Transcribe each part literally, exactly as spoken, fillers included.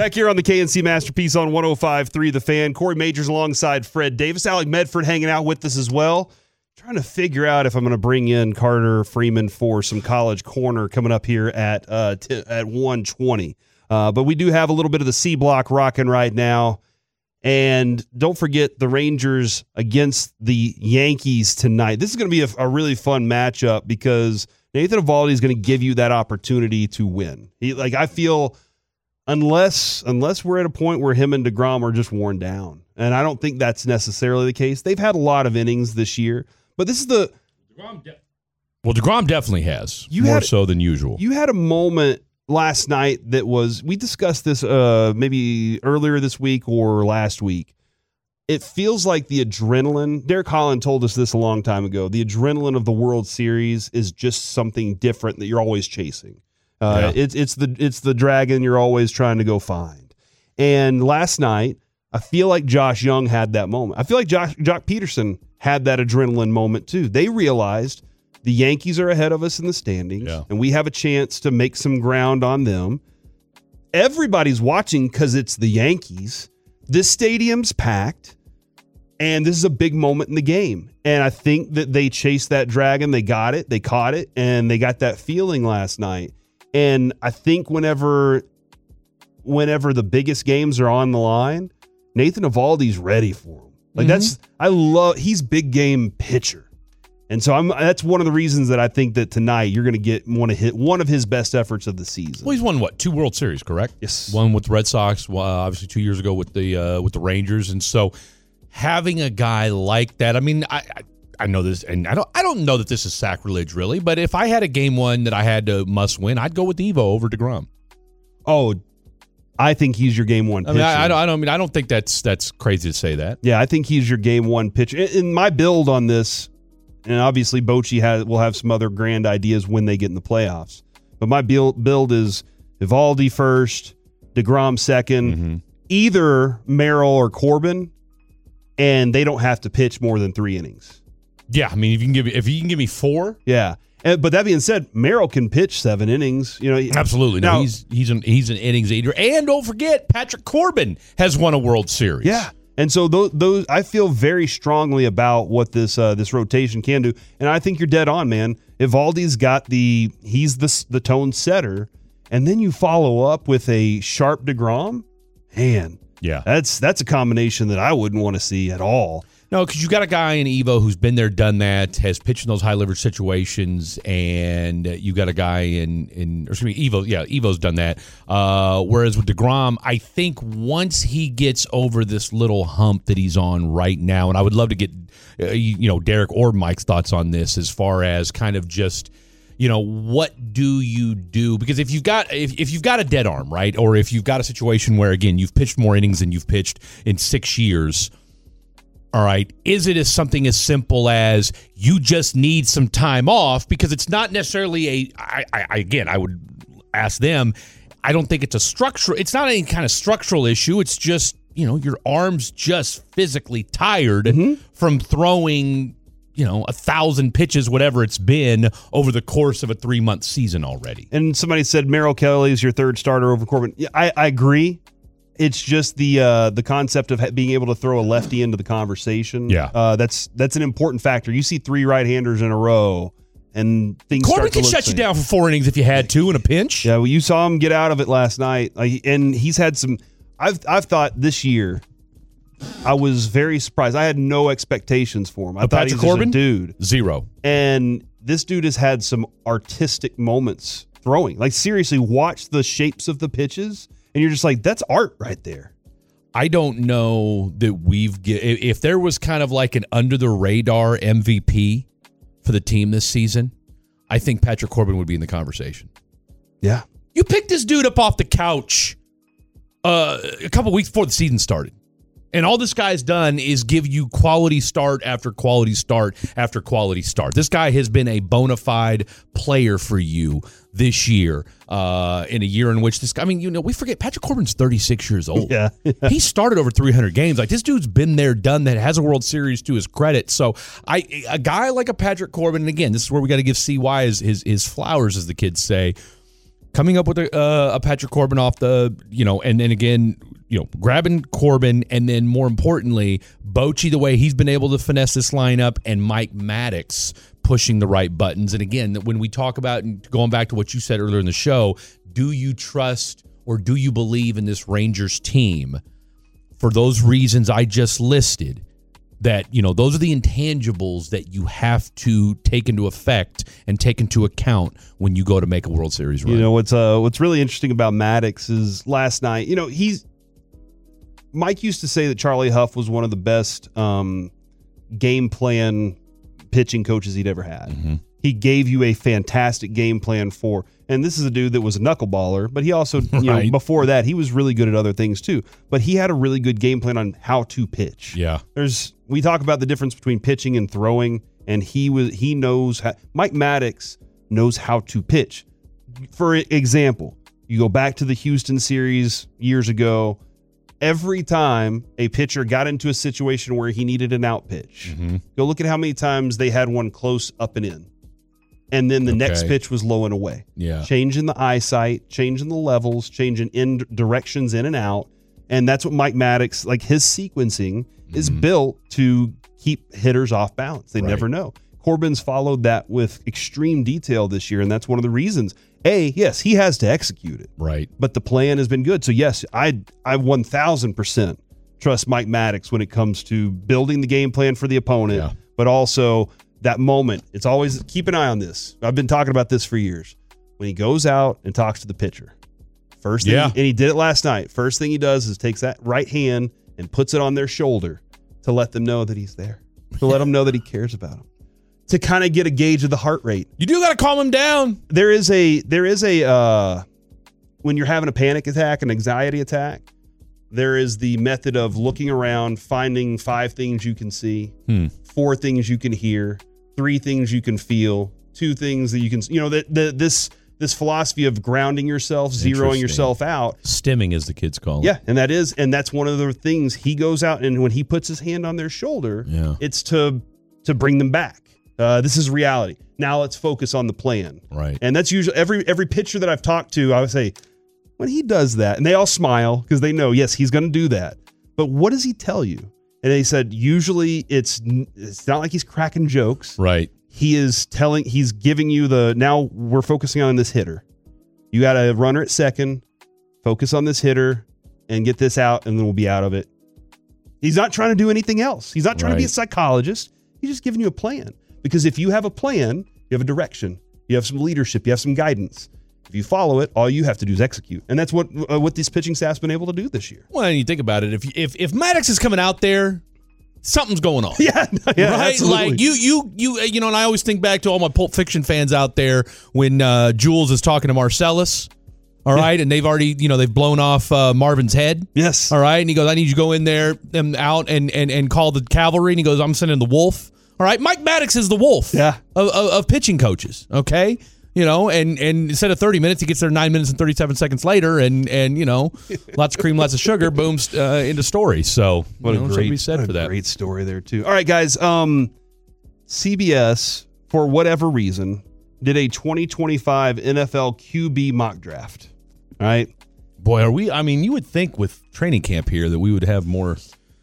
Back here on the K N C Masterpiece on one oh five point three The Fan. Corey Majors alongside Fred Davis. Alec Medford hanging out with us as well. Trying to figure out if I'm going to bring in Carter Freeman for some College Corner coming up here at uh, t- at one twenty. Uh, but we do have a little bit of the C block rocking right now. And don't forget the Rangers against the Yankees tonight. This is going to be a, a really fun matchup because Nathan Eovaldi is going to give you that opportunity to win. He, like I feel... Unless unless we're at a point where him and DeGrom are just worn down. And I don't think that's necessarily the case. They've had a lot of innings this year. But this is the... DeGrom de- well, DeGrom definitely has, you more had, so than usual. You had a moment last night that was... We discussed this uh, maybe earlier this week or last week. It feels like the adrenaline... Derek Holland told us this a long time ago. The adrenaline of the World Series is just something different that you're always chasing. Uh, yeah. It's it's the it's the dragon you're always trying to go find. And last night, I feel like Josh Young had that moment. I feel like Josh Jock Peterson had that adrenaline moment too. They realized the Yankees are ahead of us in the standings, yeah. and we have a chance to make some ground on them. Everybody's watching because it's the Yankees. This stadium's packed, and this is a big moment in the game. And I think that they chased that dragon. They got it. They caught it, and they got that feeling last night. And I think whenever whenever the biggest games are on the line, Nathan Eovaldi's ready for them. Like mm-hmm. that's I love he's big game pitcher. And so I'm that's one of the reasons that I think that tonight you're going to get one of his, one of his best efforts of the season. Well, he's won what? Two World Series, correct? Yes. One with the Red Sox, well, obviously two years ago with the uh, with the Rangers, and so having a guy like that, I mean, I, I I know this, and I don't. I don't know that this is sacrilege, really. But if I had a game one that I had to must win, I'd go with Evo over DeGrom. Oh, I think he's your game one pitcher. I mean, I, I don't. I don't I mean, I don't think that's that's crazy to say that. Yeah, I think he's your game one pitcher. In my build on this, and obviously Bochy has will have some other grand ideas when they get in the playoffs. But my build build is Eovaldi first, DeGrom second, mm-hmm. either Merrill or Corbin, and they don't have to pitch more than three innings. Yeah, I mean, if you can give me, if you can give me four, yeah. And, but that being said, Merrill can pitch seven innings. You know, absolutely. No, now, he's he's an he's an innings eater, and don't forget, Patrick Corbin has won a World Series. Yeah, and so those, those I feel very strongly about what this uh, this rotation can do, and I think you're dead on, man. Eovaldi's got the he's the the tone setter, and then you follow up with a sharp DeGrom, man. Yeah, that's that's a combination that I wouldn't want to see at all. No, because you got a guy in Evo who's been there, done that, has pitched in those high leverage situations, and you got a guy in in or excuse me, Evo, yeah, Evo's done that. Uh, whereas with DeGrom, I think once he gets over this little hump that he's on right now, and I would love to get uh, you, you know Derek or Mike's thoughts on this as far as kind of just. You know, what do you do? Because if you've got if, if you've got a dead arm, right, or if you've got a situation where again you've pitched more innings than you've pitched in six years. All right, is it as something as simple as you just need some time off? Because it's not necessarily a, I, I, again, I would ask them, I don't think it's a structural, it's not any kind of structural issue. It's just, you know, your arm's just physically tired mm-hmm. from throwing, you know, a thousand pitches, whatever it's been, over the course of a three-month season already. And somebody said Merrill Kelly is your third starter over Corbin. Yeah, I, I agree. It's just the uh, the concept of being able to throw a lefty into the conversation. Yeah, uh, that's that's an important factor. You see three right-handers in a row, and things. Corbin start to can look shut same. you down for four innings if you had to in a pinch. Yeah, well, you saw him get out of it last night, like, and he's had some. I've I've thought this year, I was very surprised. I had no expectations for him. I but thought Patrick he was Corbin, a dude, zero, and this dude has had some artistic moments throwing. Like seriously, watch the shapes of the pitches, and you're just like, that's art right there. I don't know that we've get, if there was kind of like an under the radar M V P for the team this season, I think Patrick Corbin would be in the conversation. Yeah. You picked this dude up off the couch uh, a couple weeks before the season started. And all this guy's done is give you quality start after quality start after quality start. This guy has been a bona fide player for you this year, uh, in a year in which this guy, I mean, you know, we forget Patrick Corbin's thirty-six years old. Yeah. He started over three hundred games. Like, this dude's been there, done that, has a World Series to his credit. So I, a guy like a Patrick Corbin, and again, this is where we got to give C Y his, his, his flowers, as the kids say. coming up with a, uh, a Patrick Corbin off the, you know, and then again, you know, grabbing Corbin, and then more importantly, Bochy, the way he's been able to finesse this lineup, and Mike Maddox pushing the right buttons. And again, when we talk about, and going back to what you said earlier in the show, do you trust or do you believe in this Rangers team? For those reasons I just listed, that, you know, those are the intangibles that you have to take into effect and take into account when you go to make a World Series run. You know, what's uh, what's really interesting about Maddox is last night, you know, he's Mike used to say that Charlie Huff was one of the best um, game plan pitching coaches he'd ever had. Mm-hmm. He gave you a fantastic game plan for, and this is a dude that was a knuckleballer, but he also, you right. know, before that, he was really good at other things too. But he had a really good game plan on how to pitch. Yeah. There's, we talk about the difference between pitching and throwing, and he was, he knows how, Mike Maddox knows how to pitch. For example, you go back to the Houston series years ago, every time a pitcher got into a situation where he needed an out pitch, mm-hmm. go look at how many times they had one close up and in. And then the okay. next pitch was low and away. Yeah. Changing the eyesight, changing the levels, changing in directions in and out. And that's what Mike Maddox, like his sequencing mm-hmm. is built to keep hitters off balance. They right. never know. Corbin's followed that with extreme detail this year, and that's one of the reasons. A, yes, he has to execute it. Right. But the plan has been good. So, yes, I I one thousand percent trust Mike Maddox when it comes to building the game plan for the opponent, yeah. but also that moment. It's always, keep an eye on this. I've been talking about this for years. When he goes out and talks to the pitcher, first thing, yeah. and he did it last night, first thing he does is takes that right hand and puts it on their shoulder to let them know that he's there, to let them know that he cares about them, to kind of get a gauge of the heart rate. You do got to calm him down. There is a, there is a, uh, when you're having a panic attack, an anxiety attack, there is the method of looking around, finding five things you can see, hmm. four things you can hear, three things you can feel, two things that you can, you know, that the, this this philosophy of grounding yourself, zeroing yourself out. Stimming, as the kids call it. Yeah, and that is, and that's one of the things he goes out, and when he puts his hand on their shoulder, yeah. it's to to bring them back. Uh, this is reality. Now let's focus on the plan. Right. And that's usually every every pitcher that I've talked to, I would say, when he does that, and they all smile because they know, yes, he's going to do that. But what does he tell you? And they said, usually it's it's not like he's cracking jokes. Right. He is telling, he's giving you the, now we're focusing on this hitter. You got a runner at second, focus on this hitter, and get this out, and then we'll be out of it. He's not trying to do anything else. He's not trying right. to be a psychologist. He's just giving you a plan. Because if you have a plan, you have a direction. You have some leadership. You have some guidance. If you follow it, all you have to do is execute. And that's what uh, what this pitching staff's been able to do this year. Well, and you think about it, if if if Maddox is coming out there, something's going on. Yeah, yeah right. Absolutely. Like you, you, you, you know. And I always think back to all my Pulp Fiction fans out there when uh, Jules is talking to Marcellus. All right, yeah. and they've already, you know, they've blown off uh, Marvin's head. Yes. All right, and he goes, "I need you to go in there and out and and and call the cavalry." And he goes, "I'm sending the wolf." All right, Mike Maddox is the wolf. Yeah. Of, of, of pitching coaches. Okay. You know, and, and instead of thirty minutes, he gets there nine minutes and thirty-seven seconds later, and, and you know, lots of cream, lots of sugar, booms uh, into story. So, what you know, a great, be said what for a that. Great story there, too. All right, guys. Um, C B S, for whatever reason, did a twenty twenty-five N F L Q B mock draft. All right. Boy, are we, I mean, you would think with training camp here that we would have more.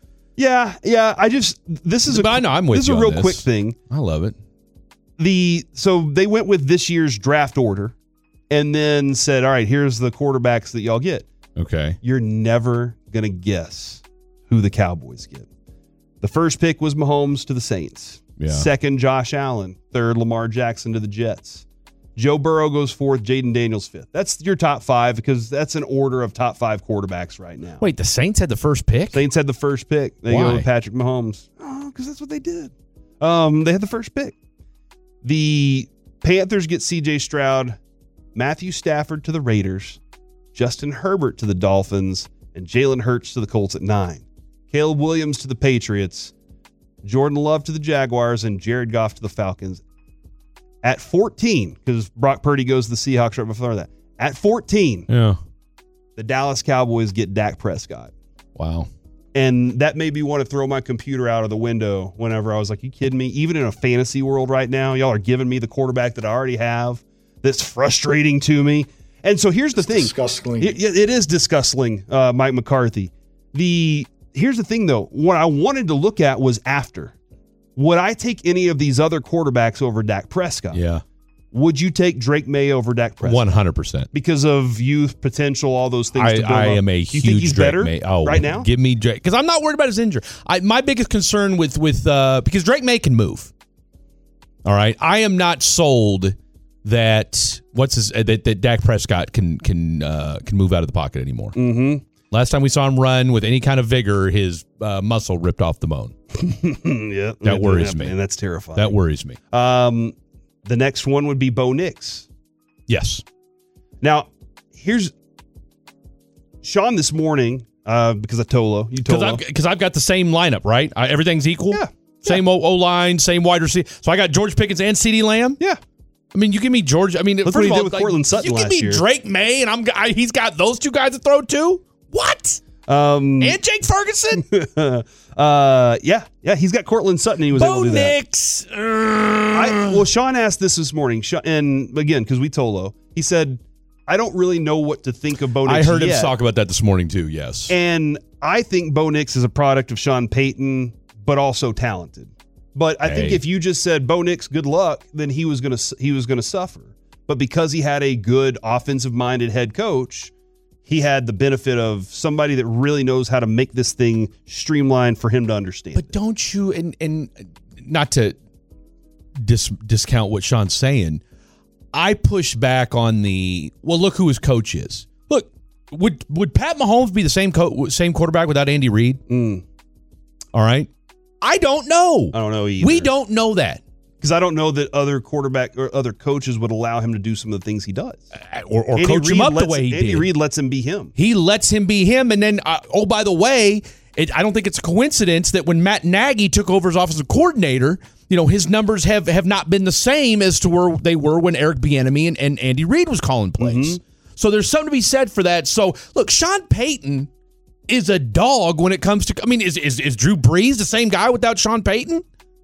Yeah, yeah. I just, this is a, but I know, I'm with this you is a real this. quick thing. I love it. The so they went with this year's draft order and then said, all right, here's the quarterbacks that y'all get. Okay. You're never going to guess who the Cowboys get. The first pick was Mahomes to the Saints. Yeah. Second, Josh Allen. Third, Lamar Jackson to the Jets. Joe Burrow goes fourth, Jaden Daniels fifth. That's your top five because that's an order of top five quarterbacks right now. Wait, the Saints had the first pick? Saints had the first pick. They Why? go with Patrick Mahomes. Oh, because that's what they did. Um, they had the first pick. The Panthers get C J Stroud, Matthew Stafford to the Raiders, Justin Herbert to the Dolphins, and Jalen Hurts to the Colts at nine. Caleb Williams to the Patriots, Jordan Love to the Jaguars, and Jared Goff to the Falcons. At fourteen, because Brock Purdy goes to the Seahawks right before that. At fourteen, yeah, the Dallas Cowboys get Dak Prescott. Wow. And that made me want to throw my computer out of the window whenever I was like, you kidding me? Even in a fantasy world right now, y'all are giving me the quarterback that I already have that's frustrating to me. And so here's the It's thing. disgusting. It, it is disgusting, uh, Mike McCarthy. The Here's the thing, though. What I wanted to look at was after. Would I take any of these other quarterbacks over Dak Prescott? Yeah. Would you take Drake May over Dak Prescott? one hundred percent. Because of youth potential, all those things. I, to build I up. am a you huge think he's Drake better May. Oh, right now? Give me Drake. Because I'm not worried about his injury. I, my biggest concern with, with uh, because Drake May can move. All right. I am not sold that what's his uh, that, that Dak Prescott can can uh, can move out of the pocket anymore. Mm-hmm. Last time we saw him run with any kind of vigor, his uh, muscle ripped off the bone. yeah, That worries me. And that's terrifying. That worries me. Um, the next one would be Bo Nix. Yes. Now, here's Sean this morning, uh, because of Tolo. You Because Tolo. I've, because I've got the same lineup, right? I, everything's equal? Yeah. Same O line, same wide receiver. So I got George Pickens and CeeDee Lamb? Yeah. I mean, you give me George. I mean, Look first what he of all, did with like, Cortland Sutton you give last me year. Drake May, and I'm I, he's got those two guys to throw to? What? Um, And Jake Ferguson? uh, yeah. Yeah, he's got Cortland Sutton. He was able Bo to do that. Nix. I, well, Sean asked this this morning, Sean, and again, because we Tolo, he said, I don't really know what to think of Bo Nix I heard yet. him talk about that this morning, too, yes. And I think Bo Nix is a product of Sean Payton, but also talented. But I think Hey. if you just said Bo Nix, good luck, then he was gonna he was gonna suffer. But because he had a good offensive-minded head coach, he had the benefit of somebody that really knows how to make this thing streamlined for him to understand. But don't you, and, and not to dis, discount what Sean's saying, I push back on the, well, look who his coach is. Look, would would Pat Mahomes be the same co- same quarterback without Andy Reid? Mm, All right. I don't know. I don't know either. We don't know that. Because I don't know that other quarterback or other coaches would allow him to do some of the things he does. Uh, Or, or Andy coach him Reid up the lets- way he Andy did. Reid lets him be him. He lets him be him. And then, uh, oh, by the way, it, I don't think it's a coincidence that when Matt Nagy took over as offensive coordinator, you know, his numbers have, have not been the same as to where they were when Eric Bieniemy and, and Andy Reid was calling plays. Mm-hmm. So there's something to be said for that. So, look, Sean Payton is a dog when it comes to, I mean, is, is, is Drew Brees the same guy without Sean Payton?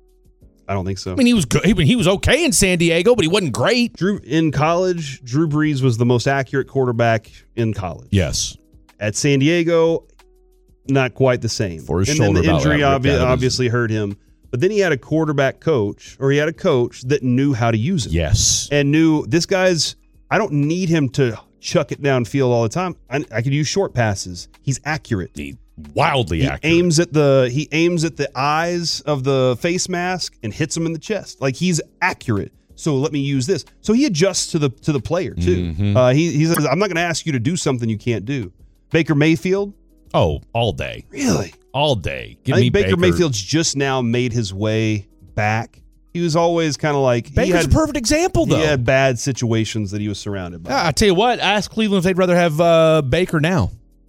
I don't think so. I mean, he was good. He, he was okay in San Diego, but he wasn't great. Drew in college, Drew Brees was the most accurate quarterback in college. Yes. At San Diego, not quite the same. For his and shoulder then the about injury that ripped obvi- out of his- obviously hurt him. But then he had a quarterback coach, or he had a coach that knew how to use it. Yes. And knew this guy's, I don't need him to chuck it downfield all the time. I, I could use short passes. He's accurate. He, wildly He accurate. aims at the he aims at the eyes of the face mask and hits him in the chest. Like, he's accurate. So let me use this. So he adjusts to the to the player too. Mm-hmm. Uh, he he says, I'm not going to ask you to do something you can't do. Baker Mayfield, Oh, all day. really? All day. Give I me think Baker, Baker. Mayfield's just now made his way back. He was always kind of like he Baker's had, a perfect example, though. he had bad situations that he was surrounded by. I tell you what, ask Cleveland if they'd rather have uh, Baker now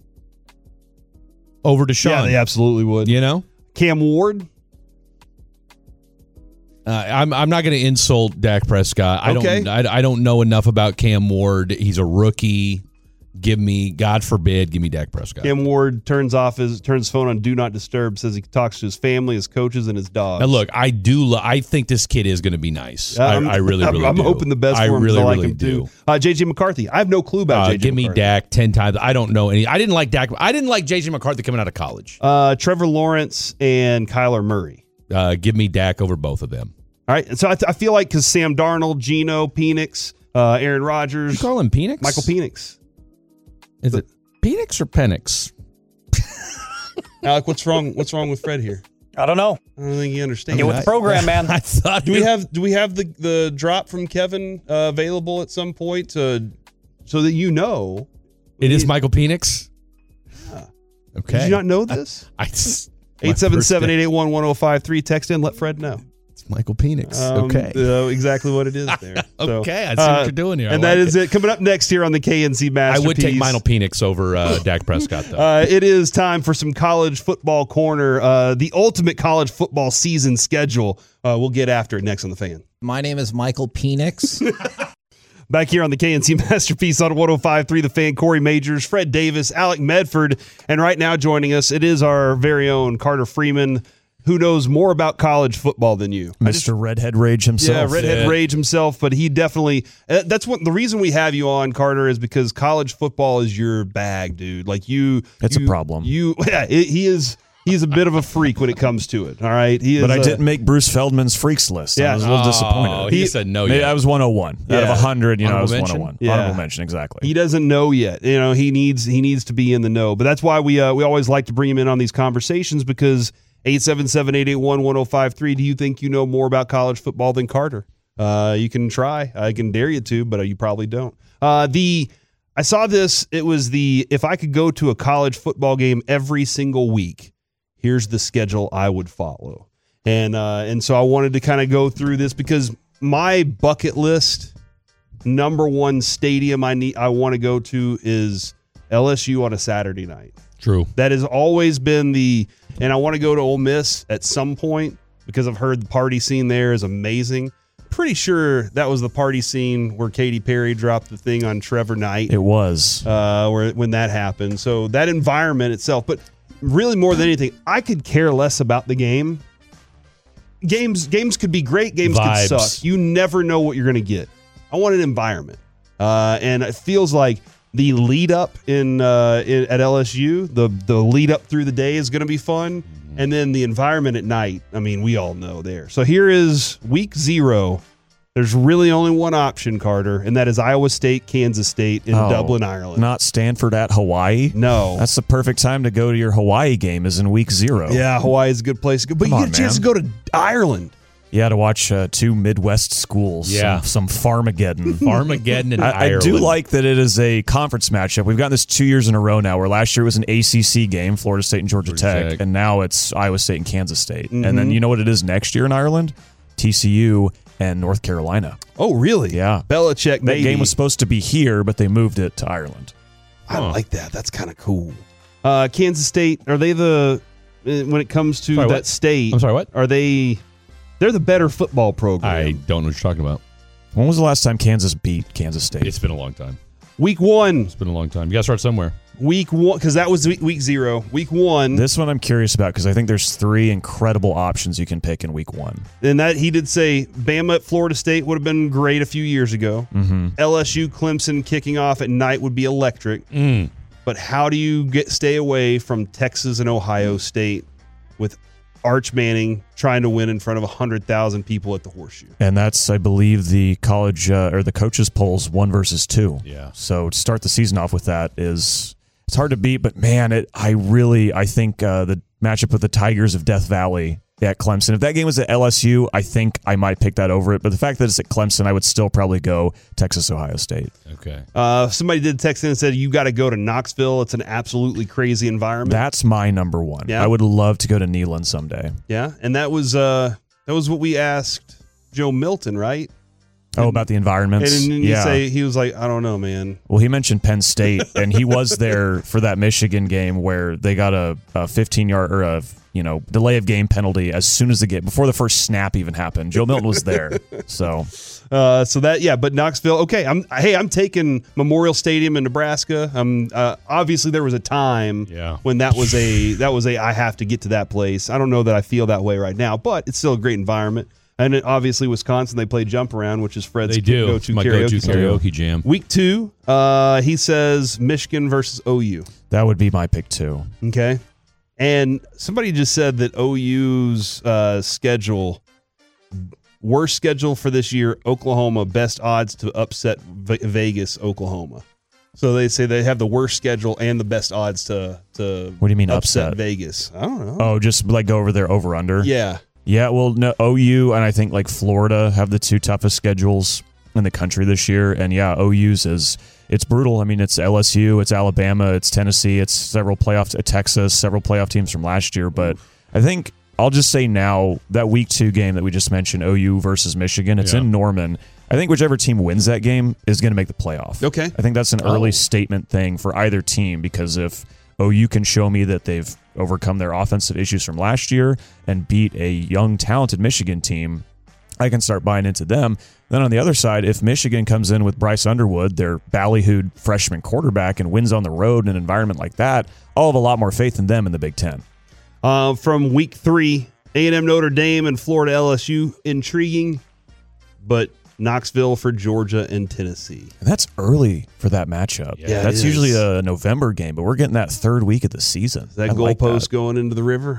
over Deshaun. Yeah, they absolutely would. You know, Cam Ward, uh, I'm I'm not going to insult Dak Prescott. I Okay. don't I, I don't know enough about Cam Ward. He's a rookie. Give me, God forbid, give me Dak Prescott. Cam Ward turns off his turns his phone on Do Not Disturb. Says he talks to his family, his coaches, and his dogs. Now look, I do. Lo- I think this kid is going to be nice. I, I'm- I really, I'm, really I'm do. hoping the best I for him. 'cause really, I like really him do. too. Uh, J J McCarthy. I have no clue about Uh, J J. give me McCarthy. Dak ten times. I don't know any. I didn't like Dak. I didn't like J J McCarthy coming out of college. Uh, Trevor Lawrence and Kyler Murray. Uh, give me Dak over both of them. All right. And so I, th- I feel like because Sam Darnold, Geno, Penix, uh, Aaron Rodgers, You call him Penix? Michael Penix. Is it Penix or Penix? Alec, what's wrong? What's wrong with Fred here? I don't know. I don't think he understands. Get with the program, man. I thought. Do we have do we have the, the drop from Kevin uh, available at some point to, so that you know? It is Michael Penix. Okay. Did you not know this? I, eight seven seven, eight eight one, one oh five three. Text in. Let Fred know. It's Michael Penix. Um, okay. uh, exactly what it is there. So, Okay, I see what you're doing here. I And that like is it. Coming up next here on the K N C I Masterpiece. would take Michael Penix over uh, Dak Prescott, though. Uh, it is time for some college football corner, uh, the ultimate college football season schedule. Uh, we'll get after it next on The Fan. My name is Michael Penix. Back here on the K N C Masterpiece on one oh five point three The Fan, Corey Majors, Fred Davis, Alec Medford, and right now joining us, it is our very own Carter Freeman. who knows more about college football than you. Mister Redhead Rage himself. Yeah, Redhead Yeah. Rage himself, but he definitely uh, that's what the reason we have you on, Carter, is because college football is your bag, dude. Like you It's a you- problem. You yeah, it, he is he's a bit of a freak when it comes to it. All right. He is But I a- didn't make Bruce Feldman's freaks list. Yeah. I was a little Oh, disappointed. he He- said no Maybe yet. I was one oh one. Out of Yeah. one hundred, you know, I was Honorable one oh mention? one. Yeah. Honorable mention, exactly. He doesn't know yet. You know, he needs he needs to be in the know. But that's why we uh, we always like to bring him in on these conversations because eight seven seven, eight eight one, one oh five three. Do you think you know more about college football than Carter? Uh, you can try. I can dare you to, but you probably don't. Uh, the I saw this. It was the if I could go to a college football game every single week, here's the schedule I would follow. And uh, and so I wanted to kind of go through this because my bucket list number one stadium I need I want to go to is L S U on a Saturday night. True. That has always been the and I want to go to Ole Miss at some point because I've heard the party scene there is amazing. Pretty sure that was the party scene where Katy Perry dropped the thing on Trevor Knight. It was. Uh, where when that happened. So that environment itself, but really more than anything, I could care less about the game. Games games could be great, games Vibes. could suck. You never know what you're going to get. I want an environment. Uh, and it feels like the lead up in, uh, in at L S U, the the lead up through the day is going to be fun, and then the environment at night. I mean, we all know there. So here is week zero. There's really only one option, Carter, and that is Iowa State, Kansas State in Oh, Dublin, Ireland. Not Stanford at Hawaii. No, That's the perfect time to go to your Hawaii game is in week zero. yeah, Hawaii is a good place to go, but Come you on, get a chance man. to go to Ireland. Yeah, to watch uh, two Midwest schools. Yeah. Some, some Farmageddon. Armageddon and I, I Ireland. do like that it is a conference matchup. We've gotten this two years in a row now, where last year it was an A C C game, Florida State and Georgia, Georgia Tech, Tech. and now it's Iowa State and Kansas State. And Mm-hmm. then you know what it is next year in Ireland? T C U and North Carolina. Oh, really? Yeah. Belichick. That maybe. game was supposed to be here, but they moved it to Ireland. I Huh. like that. That's kind of cool. Uh, Kansas State, are they the uh, when it comes to Sorry, that what? state? I'm sorry, what? Are they? They're the better football program. I don't know what you're talking about. When was the last time Kansas beat Kansas State? It's been a long time. Week one, It's been a long time. You got to start somewhere. week one, because that was week, week zero. Week one, This one I'm curious about because I think there's three incredible options you can pick in week one. and that he did say Bama at Florida State would have been great a few years ago. Mm-hmm. L S U Clemson kicking off at night would be electric. Mm. But how do you get stay away from Texas and Ohio State with Arch Manning trying to win in front of one hundred thousand people at the Horseshoe? And that's, I believe, the college uh, or the coaches polls one versus two. Yeah. So to start the season off with that is it's hard to beat, but man, it I really I think uh, the matchup with the Tigers of Death Valley at Clemson. If that game was at L S U, I think I might pick that over it. But the fact that it's at Clemson, I would still probably go Texas Ohio State. Okay. Uh, somebody did text in and said, you got to go to Knoxville. It's an absolutely crazy environment. That's my number one. Yeah. I would love to go to Neyland someday. yeah. And that was uh, that was what we asked Joe Milton, right? Oh, about the environments. And then you yeah. say, he was like, I don't know, man. Well, he mentioned Penn State, and he was there for that Michigan game where they got a, a fifteen yard or a you know delay of game penalty as soon as the game before the first snap even happened. Joe Milton was there, so Uh, so that, yeah, but Knoxville, okay. I'm Hey, I'm taking Memorial Stadium in Nebraska. Um, uh, obviously, there was a time Yeah. when that was a, that was a, I have to get to that place. I don't know that I feel that way right now, but it's still a great environment. And it, obviously, Wisconsin, they play Jump Around, which is Fred's They do. go-to My karaoke, go-to song. karaoke jam. Week two, uh, he says Michigan versus O U. that would be my pick too. Okay. And somebody just said that O U's uh, schedule, worst schedule for this year, Oklahoma, best odds to upset Ve- Vegas, Oklahoma. So they say they have the worst schedule and the best odds to, to What do you mean upset, upset? Vegas. I don't know. Oh, just like go over there over under. Yeah. Yeah, well, no, O U and I think like Florida have the two toughest schedules in the country this year, and yeah, O U's is it's brutal. I mean, it's L S U, it's Alabama, it's Tennessee, it's several playoff Texas, several playoff teams from last year. But I think I'll just say now that week two game that we just mentioned, O U versus Michigan, it's Yeah. in Norman. I think whichever team wins that game is going to make the playoff. Okay. I think that's an Oh. early statement thing for either team because if O U can show me that they've overcome their offensive issues from last year and beat a young, talented Michigan team, I can start buying into them. Then on the other side, if Michigan comes in with Bryce Underwood, their ballyhooed freshman quarterback, and wins on the road in an environment like that, I'll have a lot more faith in them in the Big Ten. Uh, from week three, A and M Notre Dame and Florida L S U, intriguing, but Knoxville for Georgia and Tennessee. And that's early for that matchup. Yeah, that's it usually is. a November game, but we're getting that third week of the season. Is that I like goalpost that. going into the river?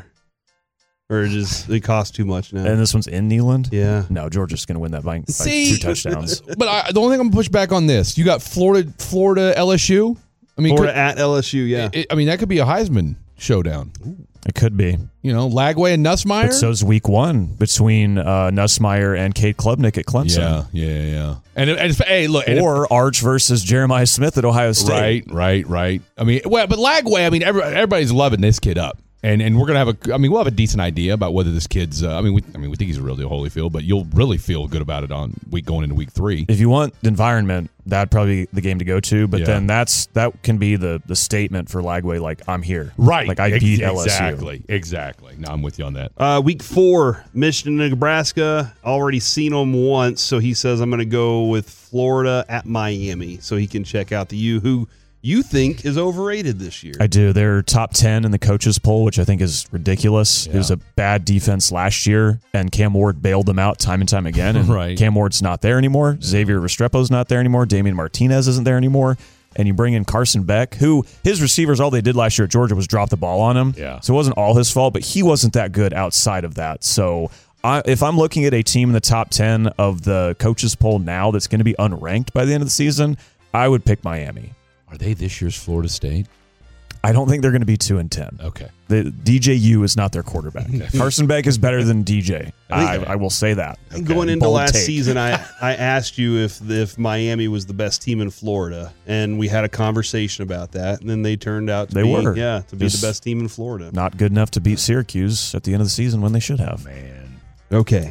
Or it just it costs too much now? And this one's in Neyland? Yeah. No, Georgia's going to win that by, by See? two touchdowns. But I, the only thing I'm gonna push back on this, you got Florida, Florida, L S U. I mean, Florida could, at L S U, yeah. it, I mean that could be a Heisman showdown. It could be. You know, Lagway and Nussmeier. But so's week one between uh, Nussmeier and Cade Klubnik at Clemson. yeah, yeah, yeah. And, and it's, hey, look, and Or Arch versus Jeremiah Smith at Ohio State. right, right, right. I mean, well, but Lagway. I mean, every, everybody's loving this kid up. And and we're gonna have a. I mean, we'll have a decent idea about whether this kid's. Uh, I mean, we. I mean, we think he's a real deal Holyfield, but you'll really feel good about it on week going into week three. If you want the environment, that'd probably be the game to go to. But Yeah. then that's that can be the the statement for Lagway, like I'm here, Right. Like I Ex- beat L S U. Exactly. Exactly. No, I'm with you on that. Uh, week four, Michigan and Nebraska. Already seen them once, so he says I'm going to go with Florida at Miami, so he can check out the U, who you think is overrated this year. I do. They're top ten in the coaches poll, which I think is ridiculous. It was a bad defense last year, and Cam Ward bailed them out time and time again. And Right. Cam Ward's not there anymore. Xavier Restrepo's not there anymore. Damian Martinez isn't there anymore. And you bring in Carson Beck, who his receivers, all they did last year at Georgia was drop the ball on him. Yeah. So it wasn't all his fault, but he wasn't that good outside of that. So I, if I'm looking at a team in the top ten of the coaches poll now that's going to be unranked by the end of the season, I would pick Miami. Are they this year's Florida State? I don't think they're going to be two and ten. Okay. The D J U is not their quarterback. Carson Beck is better than D J. I, I will say that. And Going into Bold last take. season, I, I asked you if if Miami was the best team in Florida, and we had a conversation about that. And then they turned out to They be were. yeah to be Just the best team in Florida. Not good enough to beat Syracuse at the end of the season when they should have. Man. Okay,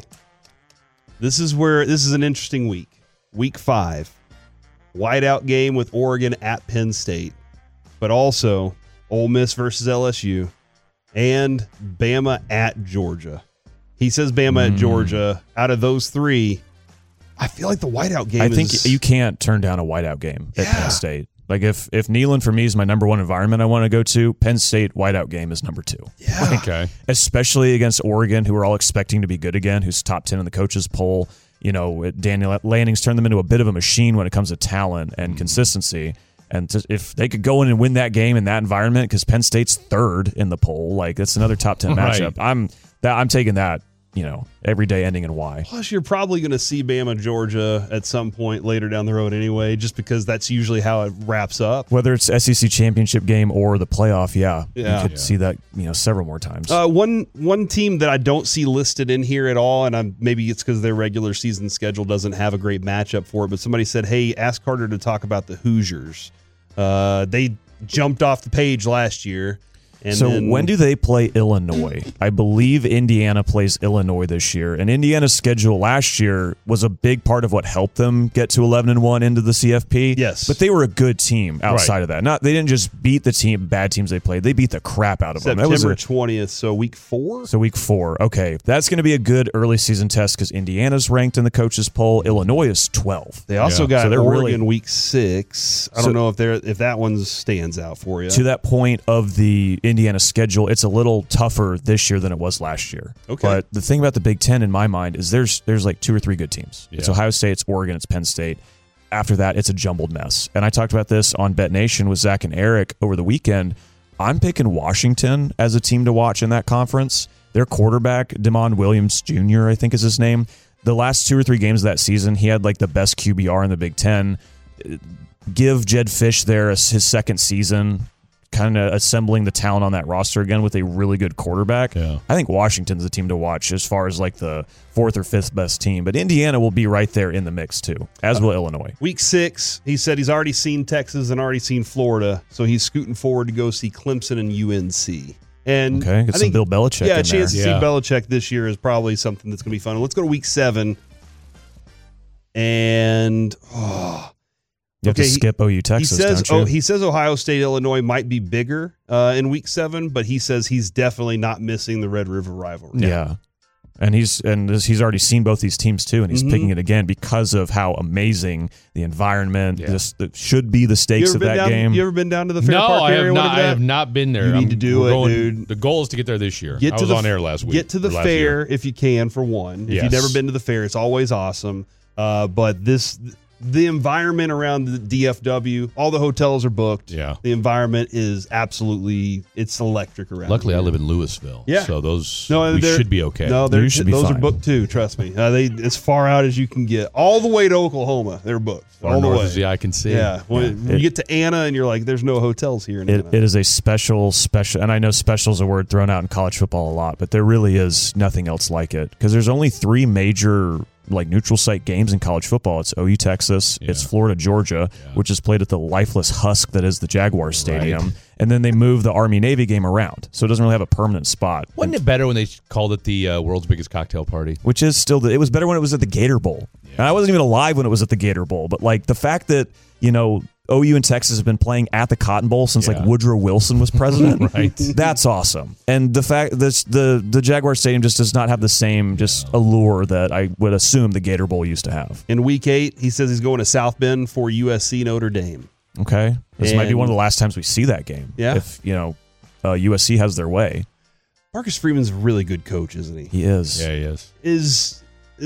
this is where this is an interesting week. Week five, whiteout game with Oregon at Penn State, but also Ole Miss versus L S U, and Bama at Georgia. He says Bama Mm. at Georgia. Out of those three, I feel like the whiteout game I think is... you can't turn down a whiteout game at Yeah. Penn State. Like if if Neyland for me is my number one environment I want to go to, Penn State whiteout game is number two. Yeah. Okay. Especially against Oregon, who are all expecting to be good again, who's top ten in the coaches poll. You know, Daniel Lanning's turned them into a bit of a machine when it comes to talent and consistency. And to, if they could go in and win that game in that environment, because Penn State's third in the poll, like that's another top ten Right. matchup. I'm that I'm taking that. You know, every day ending in Y. Plus, you're probably going to see Bama, Georgia at some point later down the road anyway, just because that's usually how it wraps up. Whether it's S E C championship game or the playoff, yeah, Yeah. you could Yeah. see that you know several more times. Uh, one one team that I don't see listed in here at all, and I'm, maybe it's because their regular season schedule doesn't have a great matchup for it, but somebody said, hey, ask Carter to talk about the Hoosiers. Uh, they jumped off the page last year. And so then, when do they play Illinois? I believe Indiana plays Illinois this year, and Indiana's schedule last year was a big part of what helped them get to eleven and one into the C F P. Yes. but they were a good team outside Right. of that. Not they didn't just beat the team, bad teams they played. They beat the crap out of them. That was September a, twentieth, so week four? so week four. Okay, that's going to be a good early season test because Indiana's ranked in the coaches poll. Illinois is twelve. They also Yeah. got So they're Oregon really- week six. I So- don't know if they're if that one stands out for you. To that point of the Indiana schedule, it's a little tougher this year than it was last year. Okay. But the thing about the Big Ten in my mind is there's there's like two or three good teams. It's Yeah. Ohio State, it's Oregon, it's Penn State. After that, it's a jumbled mess. And I talked about this on Bet Nation with Zach and Eric over the weekend. I'm picking Washington as a team to watch in that conference. Their quarterback, Damon Williams Junior, I think is his name. The last two or three games of that season, he had like the best Q B R in the Big Ten. Give Jed Fish there as his second season, kind of assembling the talent on that roster again with a really good quarterback. Yeah. I think Washington's a team to watch as far as like the fourth or fifth best team, but Indiana will be right there in the mix too, as will Illinois. Week six, he said he's already seen Texas and already seen Florida, so he's scooting forward to go see Clemson and U N C. And Okay, get I some think, Bill Belichick yeah, a in chance there. to Yeah. see Belichick this year is probably something that's going to be fun. Let's go to week seven. And oh, You have okay, to he- skip O U Texas, he says don't you? oh, he says Ohio State, Illinois might be bigger uh, in week seven, but he says he's definitely not missing the Red River rivalry. yeah. and he's and this, he's already seen both these teams too, and he's Mhm. picking it again because of how amazing the environment Yeah. just it should be the You stakes ever of been that down? game. You ever been down to the Fair No, Park I area? have not. whatever I that- have not been there. You need I'm- to do we're it, going- dude. The goal is to get there this year. Get I to was the on f- air last week. Get to the or last fair year. if you can, for one. If Yes. you've never been to the fair, it's always awesome. Uh, but this, the environment around the D F W, all the hotels are booked. Yeah. The environment is absolutely, it's electric around. Luckily, here. I live in Louisville. Yeah. So those No, we they're- should be okay. No, they're, You should be those are fine. booked too. Trust me. Uh, they as far out as you can get, all the way to Oklahoma. They're booked Far all the north way. as the eye can see. Yeah, when Yeah. you It- get to Anna and you're like, "There's no hotels here." In It, Anna. it is a special, special, and I know special is a word thrown out in college football a lot, but there really is nothing else like it because there's only three major like neutral site games in college football. It's O U Texas, Yeah. it's Florida Georgia, Yeah. which is played at the lifeless husk that is the Jaguars Stadium, Right. and then they move the Army Navy game around, so it doesn't really have a permanent spot. Wasn't it better when they called it the uh, world's biggest cocktail party? Which is still the, it was better when it was at the Gator Bowl. And I wasn't even alive when it was at the Gator Bowl, but like the fact that, you know, O U and Texas have been playing at the Cotton Bowl since Yeah. like Woodrow Wilson was president. Right. That's awesome. And the fact that the the Jaguar Stadium just does not have the same just allure that I would assume the Gator Bowl used to have. in week eight, he says he's going to South Bend for U S C Notre Dame. Okay. This might be And- one of the last times we see that game. Yeah. If, you know, uh, U S C has their way. Marcus Freeman's a really good coach, isn't he? He is. Yeah, he is. Is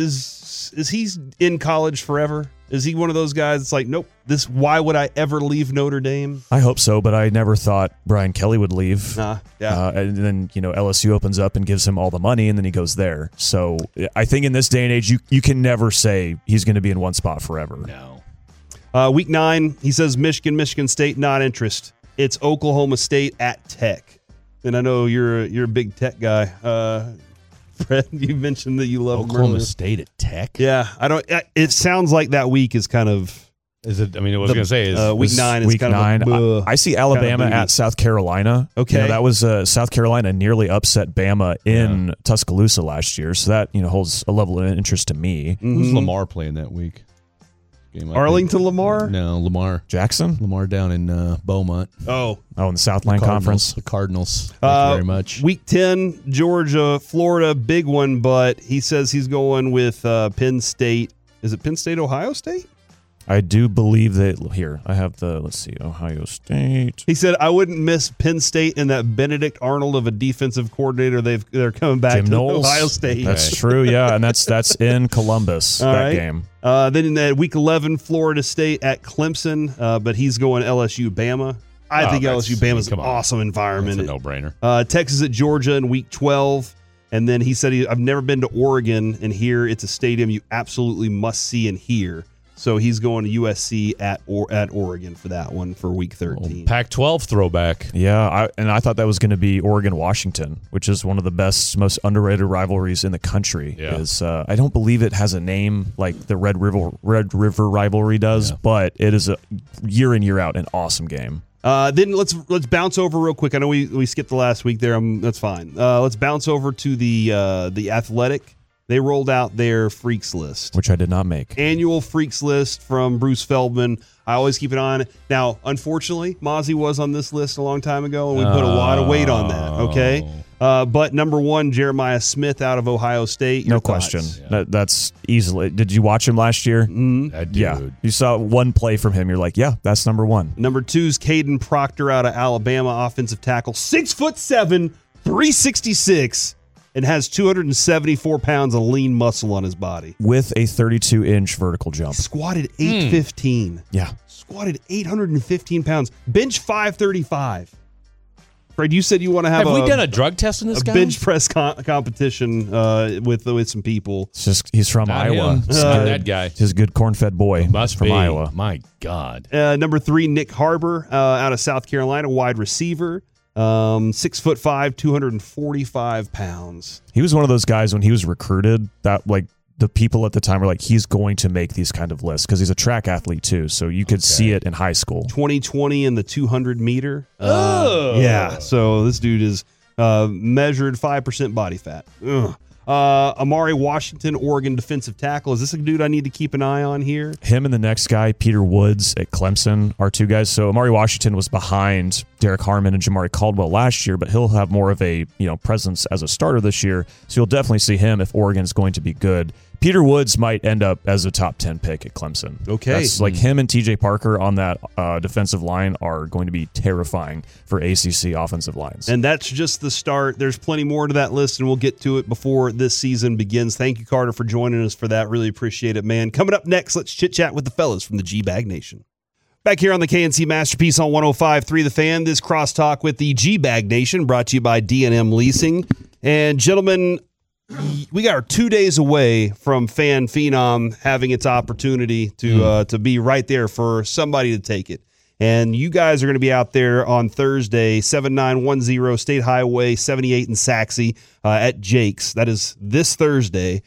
is is he in college forever? Is he one of those guys that's like, nope, this why would I ever leave Notre Dame? I hope so, but I never thought Brian Kelly would leave. Nah, yeah. Uh, and then, you know, L S U opens up and gives him all the money, and then he goes there. So I think in this day and age, you, you can never say he's going to be in one spot forever. No. Uh, week nine, he says Michigan, Michigan State, not interest. It's Oklahoma State at Tech. And I know you're a, you're a big Tech guy. Uh, Fred, you mentioned that you love them Oklahoma earlier. State at Tech. Yeah, I don't. It sounds like that week is kind of Is it? I mean, I was The- going to say is uh, week This nine is week kind nine. of a, uh, I, I see Alabama booty. at South Carolina. Okay. You know, that was uh, South Carolina nearly upset Bama in Tuscaloosa last year. So that, you know, holds a level of interest to me. who's Mhm. Lamar playing that week? Game I Arlington think- Lamar. No, Lamar. Jackson? Lamar down in uh, Beaumont. Oh, Oh, in the Southland Cardinals. Conference. The Cardinals. Thank Uh, you very much. Week ten, Georgia, Florida, big one, but he says he's going with uh, Penn State. Is it Penn State, Ohio State? I do believe that here I have the let's see Ohio State. He said, I wouldn't miss Penn State and that Benedict Arnold of a defensive coordinator. They've, they're coming back Jim to Knowles. Ohio State. That's true, yeah, and that's that's in Columbus All that right. game. Uh, then in that week eleven, Florida State at Clemson, uh, but he's going L S U, Bama. I Oh, think that's- L S U, I mean, Bama's an come on. awesome That's environment. a no-brainer. Uh, Texas at Georgia in week twelve. And then he said, he, I've never been to Oregon, and here it's a stadium you absolutely must see and hear. So he's going to U S C at or at Oregon for that one for week thirteen. Pac twelve throwback. Yeah, I, and I thought that was going to be Oregon Washington, which is one of the best, most underrated rivalries in the country. Yeah. Is uh, I don't believe it has a name like the Red River Red River rivalry does, Yeah. but it is a year in year out an awesome game. Uh, then let's let's bounce over real quick. I know we, we skipped the last week there. Um, that's fine. Uh, let's bounce over to the uh, the Athletic. They rolled out their freaks list. Which I did not make. Annual freaks list from Bruce Feldman. I always keep an eye on it. Now, unfortunately, Mozzie was on this list a long time ago, and we put a lot of weight on that. Okay, uh, but number one, Jeremiah Smith out of Ohio State. Your No thoughts? question. That, that's easily. Did you watch him last year? Mhm. That dude. Yeah. You saw one play from him. You're like, yeah, that's number one. Number two is Caden Proctor out of Alabama, offensive tackle, six foot seven, three sixty six, and has two hundred seventy four pounds of lean muscle on his body. With a thirty-two inch vertical jump. Squatted eight fifteen. Yeah. Squatted eight hundred fifteen pounds. Bench five thirty-five. Fred, you said you want to have, Have a, we done a drug test on this a guy? bench press com- competition uh, with with some people. It's just he's from Not Iowa. him. He's Not good. that guy. He's a good corn-fed boy. Must from be. Iowa. My God. Uh, number three, Nick Harbor uh, out of South Carolina, wide receiver. Um, six foot five, two hundred forty-five pounds. He was one of those guys when he was recruited that like the people at the time were like, he's going to make these kind of lists because he's a track athlete too. So you could see it in high school. twenty twenty in the two hundred meter. Oh. Yeah. So this dude is uh, measured five percent body fat. Ugh. Uh, Amari Washington, Oregon defensive tackle. Is this a dude I need to keep an eye on here? Him and the next guy, Peter Woods at Clemson, are two guys. So Amari Washington was behind Derek Harmon and Jamari Caldwell last year, but he'll have more of a you know presence as a starter this year. So you'll definitely see him if Oregon's going to be good. Peter Woods might end up as a top ten pick at Clemson. Okay. That's like him and T J Parker on that uh, defensive line are going to be terrifying for A C C offensive lines. And that's just the start. There's plenty more to that list, and we'll get to it before this season begins. Thank you, Carter, for joining us for that. Really appreciate it, man. Coming up next, let's chit-chat with the fellas from the G-Bag Nation. Back here on the K N C Masterpiece on one oh five point three The Fan, this crosstalk with the G-Bag Nation brought to you by D and M Leasing. And gentlemen, we are two days away from Fan Phenom having its opportunity to mm. uh, to be right there for somebody to take it. And you guys are going to be out there on Thursday, seven nine one zero State Highway seventy-eight in Saxe uh, at Jake's. That is this Thursday.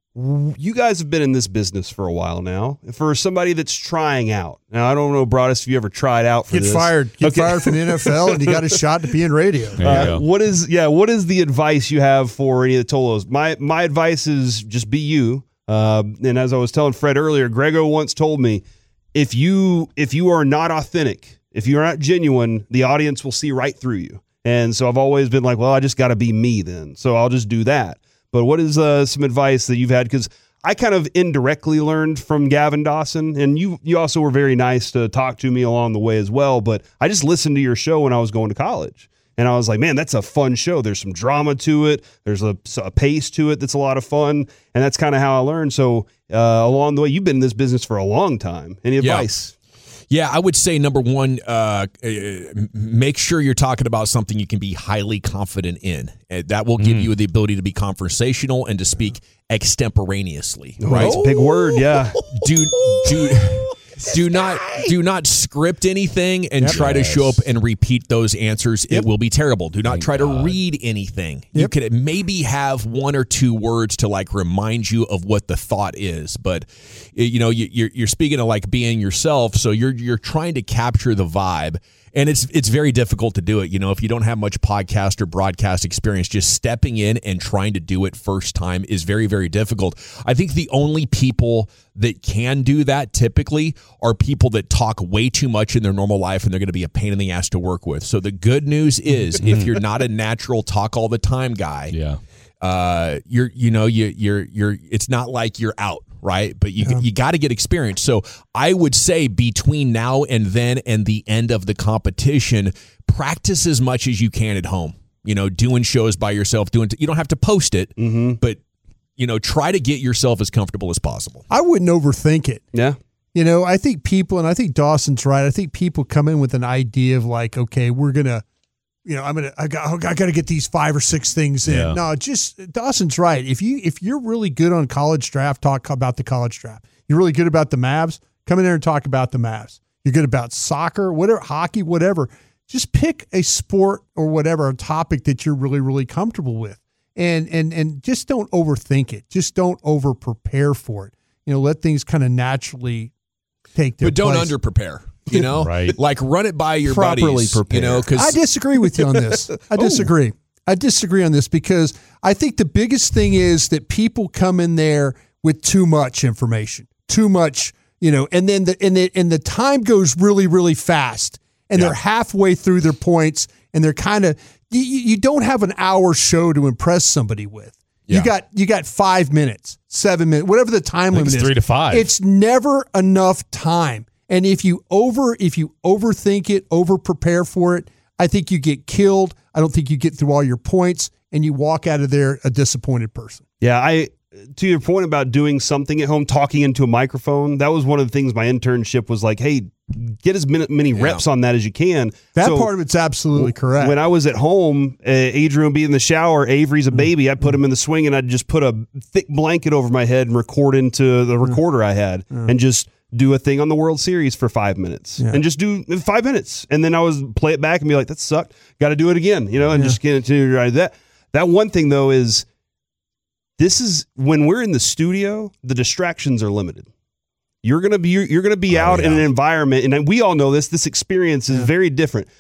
You guys have been in this business for a while now. For somebody that's trying out. Now, I don't know, Broadus, if you ever tried out for Get this. Get fired. Get okay. fired from the N F L, and you got a shot to be in radio. Uh, what is yeah? What is the advice you have for any of the Tolos? My my advice is just be you. Uh, and as I was telling Fred earlier, Grego once told me, if you if you are not authentic, if you're not genuine, the audience will see right through you. And so I've always been like, well, I just got to be me then. So I'll just do that. But what is uh, some advice that you've had? Because I kind of indirectly learned from Gavin Dawson, and you you also were very nice to talk to me along the way as well. But I just listened to your show when I was going to college, and I was like, man, that's a fun show. There's some drama to it. There's a, a pace to it that's a lot of fun, and that's kind of how I learned. So uh, along the way, you've been in this business for a long time. Any advice? Yeah. Yeah, I would say number one, uh, make sure you're talking about something you can be highly confident in. That will give mm. you the ability to be conversational and to speak extemporaneously. Oh, right? That's a big word. Yeah. Do do do not do not script anything and yep. try yes. to show up and repeat those answers. Yep. It will be terrible. Do not Thank try God. to read anything. Yep. You could maybe have one or two words to like remind you of what the thought is, but you know you, you're you're speaking of like being yourself, so you're you're trying to capture the vibe. And it's it's very difficult to do it. You know, if you don't have much podcast or broadcast experience, just stepping in and trying to do it first time is very, very difficult. I think the only people that can do that typically are people that talk way too much in their normal life, and they're going to be a pain in the ass to work with. So the good news is if you're not a natural talk all the time guy, yeah. uh, you're you know you you're you're it's not like you're out. Right. But you yeah. you got to get experience. So I would say between now and then and the end of the competition, practice as much as you can at home, you know, doing shows by yourself, doing, t- you don't have to post it, mm-hmm. but, you know, try to get yourself as comfortable as possible. I wouldn't overthink it. Yeah. You know, I think people, and I think Dawson's right. I think people come in with an idea of like, okay, we're going to, you know, I'm gonna, I got, I got to get these five or six things in. Yeah. No, just Dawson's right. If you, if you're really good on college draft, talk about the college draft. You're really good about the Mavs. Come in there and talk about the Mavs. You're good about soccer, whatever, hockey, whatever. Just pick a sport or whatever, a topic that you're really, really comfortable with, and and and just don't overthink it. Just don't over prepare for it. You know, let things kind of naturally take their But don't place. under prepare. You know, right? Like run it by your Properly buddies. prepare. You know, because I disagree with you on this. I disagree. I disagree on this because I think the biggest thing is that people come in there with too much information, too much, you know, and then the and the and the time goes really, really fast, and yeah. they're halfway through their points, and they're kind of you, you don't have an hour show to impress somebody with. Yeah. You got you got five minutes, seven minutes, whatever the time limit is. Three to five. It's never enough time. And if you over if you overthink it, over prepare for it, I think you get killed. I don't think you get through all your points, and you walk out of there a disappointed person. Yeah, I to your point about doing something at home, talking into a microphone, that was one of the things my internship was like, hey, get as many, many yeah. reps on that as you can. That so, part of it's absolutely correct. When I was at home, uh, Adrian would be in the shower, Avery's a baby, I'd put him in the swing, and I'd just put a thick blanket over my head and record into the recorder I had, and just do a thing on the World Series for five minutes yeah. and just do five minutes. And then I was play it back and be like, that sucked. Got to do it again, you know, and yeah. just get into right. That, that one thing though, is this is when we're in the studio, the distractions are limited. You're going to be, you're going to be oh, out yeah. in an environment, and we all know this, this experience is yeah. very different.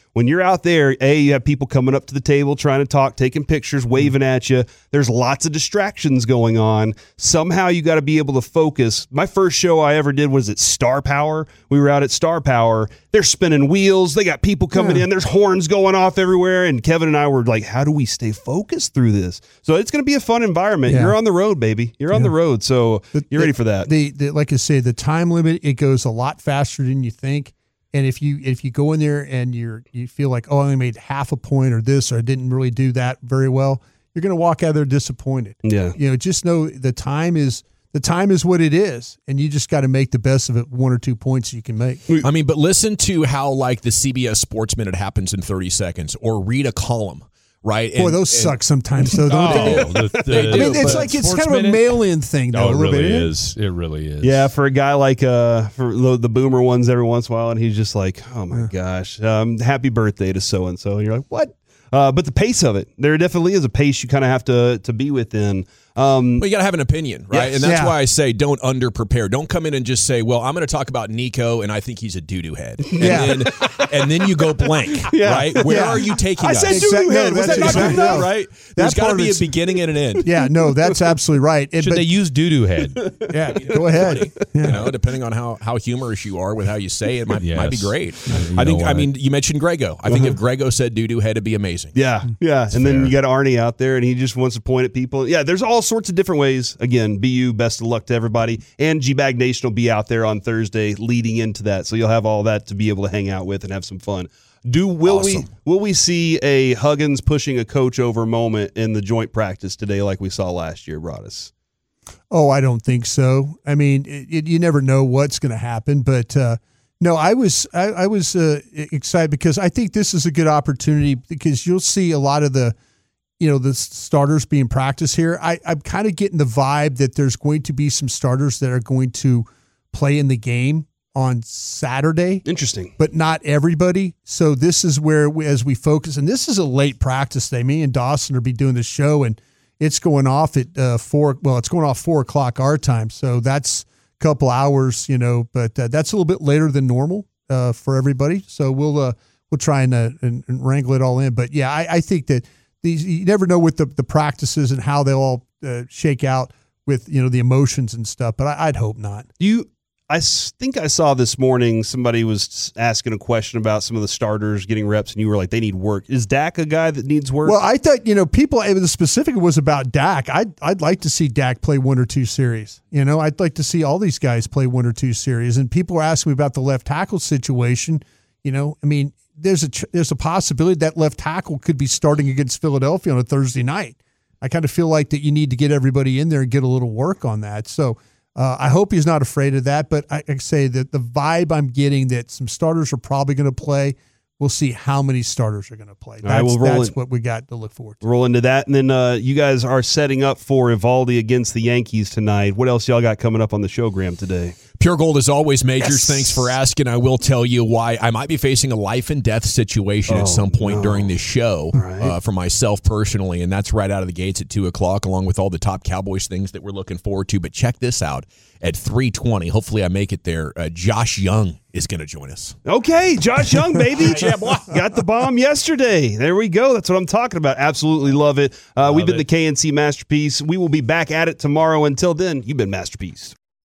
when you're out there, A, you have people coming up to the table trying to talk, taking pictures, waving at you. There's lots of distractions going on. Somehow you got to be able to focus. My first show I ever did was at Star Power. We were out at Star Power. They're spinning wheels. They got people coming yeah. in. There's horns going off everywhere. And Kevin and I were like, how do we stay focused through this? So it's going to be a fun environment. Yeah. You're on the road, baby. You're on yeah. the road. So the, you're the, ready for that. The, the Like I say, the time limit, it goes a lot faster than you think. And if you if you go in there and you're you feel like, oh, I only made half a point or this or I didn't really do that very well, you're going to walk out of there disappointed. Yeah. You know, just know the time is the time is what it is, and you just got to make the best of it. One or two points you can make. I mean, but listen to how like the C B S Sports Minute happens in thirty seconds, or read a column. Right, boy, and, those and, suck sometimes. Though, don't oh, they? The, the, I mean, it's like it's kind of a mail-in thing, though. No, it a little really bit, is. It really is. Yeah, for a guy like uh, for the, the boomer ones every once in a while, and he's just like, oh my yeah. gosh, um, happy birthday to so and so, and you're like, what? Uh, but the pace of it, there definitely is a pace you kind of have to to be within. Um, well, you got to have an opinion, right? Yes. And that's yeah. why I say don't under-prepare. Don't come in and just say, well, I'm going to talk about Nico, and I think he's a doo-doo head. And, yeah. then, and then you go blank, yeah. right? Where yeah. are you taking I us? I said doo-doo head. Was that not exactly good enough? Right? There's got to be a beginning and an end. Yeah, no, that's absolutely right. Should but, they use doo-doo head? Yeah, go ahead. Yeah. You know, depending on how, how humorous you are with how you say it, might, yes. might be great. You I think. I mean, you mentioned Grego. I think uh-huh. if Grego said doo-doo head, it'd be amazing. Yeah, yeah. That's and fair. then you got Arnie out there, and he just wants to point at people. Yeah, there's all sorts of different ways. Again, B U, best of luck to everybody. And G-Bag Nation will be out there on Thursday leading into that. So you'll have all that to be able to hang out with and have some fun. Do Will awesome. we will we see a Huggins pushing a coach over moment in the joint practice today like we saw last year, Broadus? Oh, I don't think so. I mean, it, it, you never know what's going to happen. But, uh, no, I was I, I was uh, excited because I think this is a good opportunity because you'll see a lot of the – you know, the starters being practiced here. I, I'm kind of getting the vibe that there's going to be some starters that are going to play in the game on Saturday. Interesting. But not everybody. So this is where, we, as we focus, and this is a late practice day. Me and Dawson will be doing the show, and it's going off at uh, four. Well, it's going off four o'clock our time. So that's a couple hours, you know, but uh, that's a little bit later than normal uh, for everybody. So we'll uh, we'll try and, uh, and, and wrangle it all in. But yeah, I, I think that these, you never know with the, the practices and how they'll all uh, shake out with, you know, the emotions and stuff, but I, I'd hope not. You, I think I saw this morning somebody was asking a question about some of the starters getting reps, and you were like, they need work. Is Dak a guy that needs work? Well, I thought, you know, people, the specific was about Dak. I'd, I'd like to see Dak play one or two series. You know, I'd like to see all these guys play one or two series. And people were asking me about the left tackle situation. You know, I mean, there's a there's a possibility that left tackle could be starting against Philadelphia on a Thursday night. I kind of feel like that you need to get everybody in there and get a little work on that. So uh, I hope he's not afraid of that. But I, I say that the vibe I'm getting that some starters are probably going to play. We'll see how many starters are going to play. That's, right, we'll that's in, what we got to look forward to. Roll into that. And then uh, you guys are setting up for Evaldi against the Yankees tonight. What else y'all got coming up on the showgram today? Pure Gold is always majors. Yes. Thanks for asking. I will tell you why I might be facing a life and death situation oh, at some point no. during this show right. uh, for myself personally, and that's right out of the gates at two o'clock, along with all the top Cowboys things that we're looking forward to. But check this out. At three twenty, hopefully I make it there, uh, Josh Young is going to join us. Okay, Josh Young, baby. Got the bomb yesterday. There we go. That's what I'm talking about. Absolutely love it. Uh, love we've been it. the K N C Masterpiece. We will be back at it tomorrow. Until then, you've been Masterpiece.